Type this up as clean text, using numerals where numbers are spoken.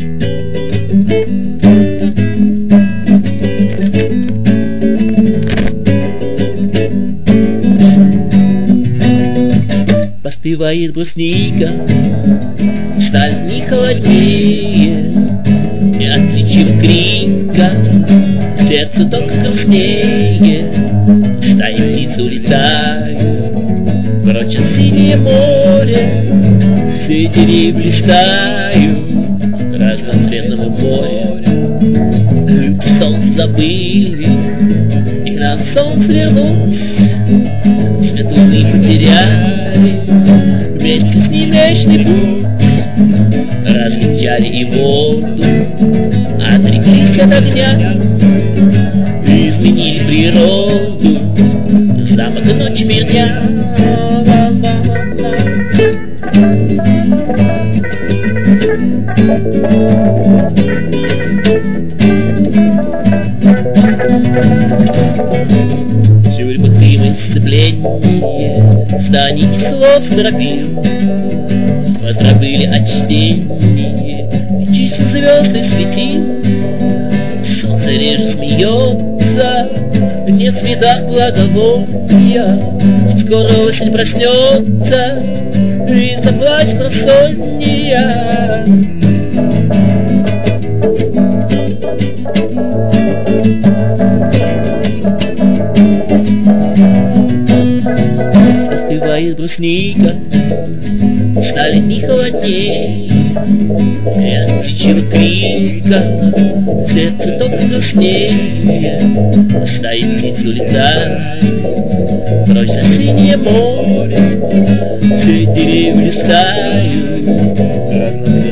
Поспевает брусника, сталь не холоднее, и от птичьего крика сердце только грустнее. Стаи птиц улетают прочь от синее море, все деревья блистают разноцветного моря. Солнце забыли, и на солнце вернусь, свет луны потеряли, вместе с ним вечный путь. Разлетяли и воду, отреклись от огня, изменили природу, замок и ночь мир дня. Тюрьмы, дым и сцепление, зданий и слов стропил, позабыли от чтения чисел звезд и светил. Солнце реже смеется, нет в цветах благовония, скоро осень проснется и заплачет просонья. Поспевает брусника, стали не холоднее, и от птичьего крика сердце только грустнее. Стаи птиц улетают прочь на синее море, все деревья листают